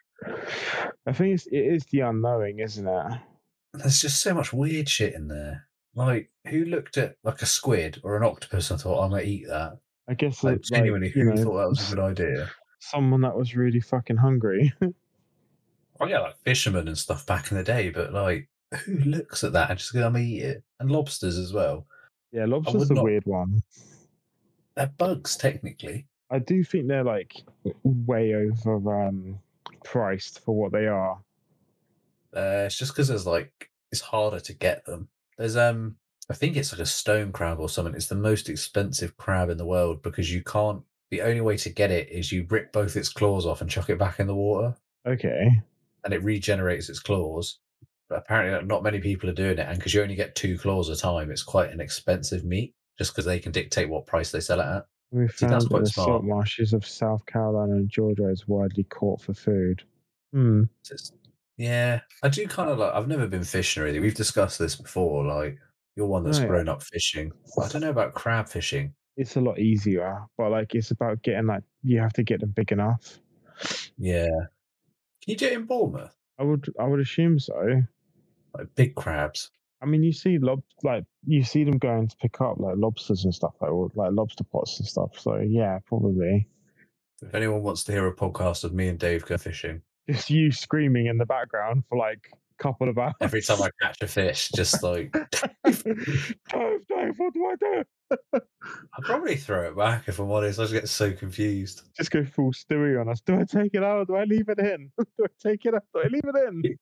I think it is the unknowing, isn't it? There's just so much weird shit in there. Like, who looked at like a squid or an octopus and thought, "I'm gonna eat that"? I guess, Like, genuinely, who thought that was a good idea? someone that was really fucking hungry. Oh yeah, like fishermen and stuff back in the day, but like, who looks at that and just goes, "I'm gonna eat it"? And lobsters as well. Yeah, I lobster's would a not. weird one. They're bugs technically. I do think they're like way over priced for what they are. It's just because there's like it's harder to get them. There's I think it's like a stone crab or something. It's the most expensive crab in the world because you can't. The only way to get it is you rip both its claws off and chuck it back in the water, Okay. and it regenerates its claws. But apparently, not many people are doing it, and because you only get 2 claws a time, it's quite an expensive meat. Just because they can dictate what price they sell it at. We See, that's found in quite the smart. salt marshes of South Carolina and Georgia is widely caught for food. Hmm. Yeah, I do kind of like. I've never been fishing or anything. We've discussed this before. Like, you're one that's No, grown up fishing. But I don't know about crab fishing. it's a lot easier, but like it's about getting like you have to get them big enough. Yeah. Can you do it in Bournemouth? I would assume so. Like big crabs. I mean, you see them going to pick up like lobsters and stuff like lobster pots and stuff. So yeah, probably. If anyone wants to hear a podcast of me and Dave go fishing, Just you screaming in the background for like a couple of hours. every time I catch a fish, just like Dave, what do I do? I'd probably throw it back if I'm honest. I just get so confused. Just go full Stewie on us. Do I take it out? Do I leave it in? Do I take it out? Do I leave it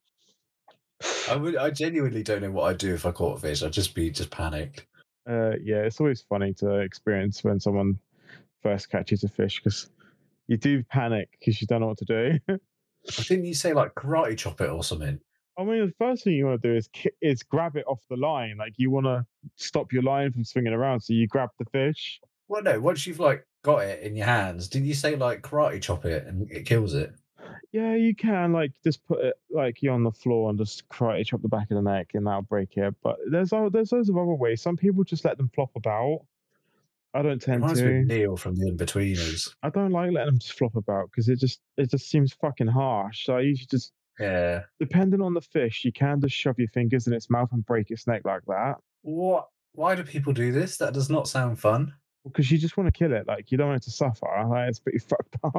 in? I genuinely don't know what I'd do if I caught a fish. I'd just be panicked. Yeah, it's always funny to experience when someone first catches a fish because you do panic because you don't know what to do. Didn't you say like karate chop it or something? I mean, the first thing you want to do is grab it off the line. Like you want to stop your line from swinging around, so you grab the fish. Well, no. Once you've like got it in your hands, didn't you say like karate chop it and it kills it? Yeah, you can like just put it like you on the floor and just karate chop the back of the neck, and that'll break it. But there's loads of other ways. Some people just let them flop about. I don't tend Reminds me of to. Neil from the Inbetweeners. I don't like letting them just flop about because it just seems fucking harsh. So I usually just, Yeah. depending on the fish, you can just shove your fingers in its mouth and break its neck like that. What? Why do people do this? That does not sound fun. Because you just want to kill it. Like you don't want it to suffer. Like, it's pretty fucked up.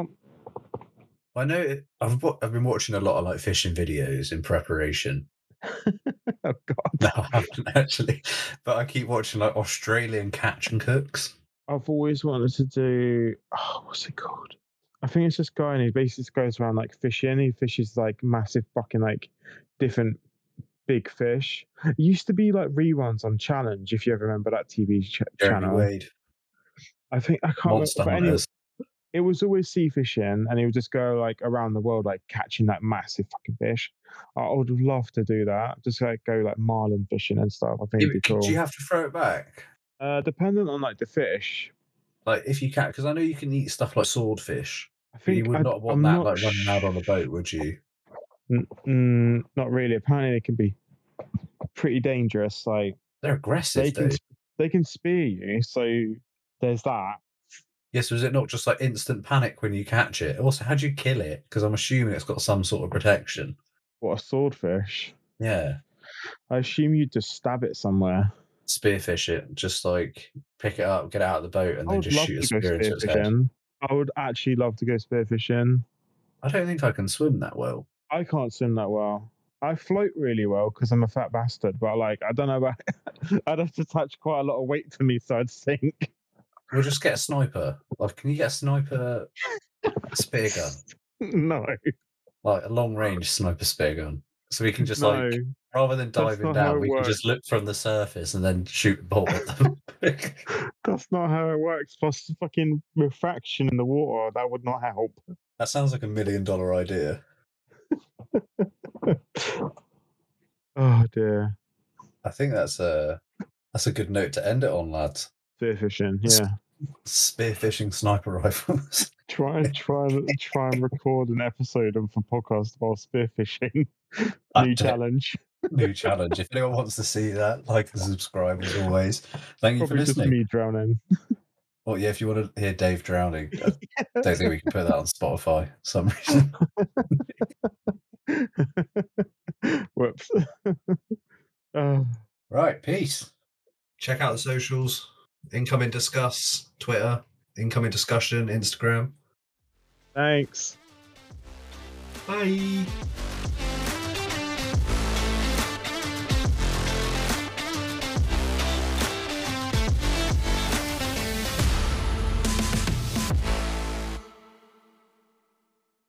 I know. I've been watching a lot of like fishing videos in preparation. Oh god. No, I haven't actually, but I keep watching like Australian catch and cooks. I've always wanted to do. Oh, what's it called? I think it's this guy, and he basically just goes around like fishing. He fishes like massive fucking like different big fish. It used to be like reruns on Challenge, if you ever remember that TV Jeremy channel. Wade, I think I can't Monster remember. But anyway, Hunters. it was always sea fishing, and he would just go like around the world, like catching that massive fucking fish. I would love to do that. Just like go like marlin fishing and stuff. I think it'd be cool. Do you have to throw it back? Dependent on like the fish. Like if you can, because I know you can eat stuff like swordfish. I But you think would not want I'm that not like running out on the boat, would you? Not really. Apparently, they can be pretty dangerous. Like They're aggressive, they though. they can spear you. So there's that. Yes, was it not just like instant panic when you catch it? Also, how do you kill it? Because I'm assuming it's got some sort of protection. What, a swordfish? Yeah, I assume you just stab it somewhere. spearfish it. Just like pick it up, get it out of the boat, and I then would just love shoot a to go spear into its head. spearfishing. I would actually love to go spearfishing. I don't think I can swim that well. I can't swim that well. I float really well because I'm a fat bastard, but like I don't know about. I'd have to touch quite a lot of weight to me, so I'd sink. We'll just get a sniper. Like, can you get a sniper spear gun? No, Like a long range sniper spear gun. So we can just no, like, rather than that's diving not how down, it we can works. just look from the surface and then shoot a bolt at them. That's not how it works. Plus, fucking refraction in the water, that would not help. That sounds like $1 million idea. Oh dear. I think that's a good note to end it on, lads. Spearfishing, yeah. Spearfishing sniper rifles. Try and record an episode of a podcast about spearfishing. New challenge. New challenge. If anyone wants to see that, like and subscribe as always. Thank you for Probably just listening. me drowning. Well, yeah, if you want to hear Dave drowning, I don't think we can put that on Spotify for some reason. Whoops. Right, peace. Check out the socials. Incoming Discuss, Twitter. Incoming Discussion, Instagram. Thanks. Bye.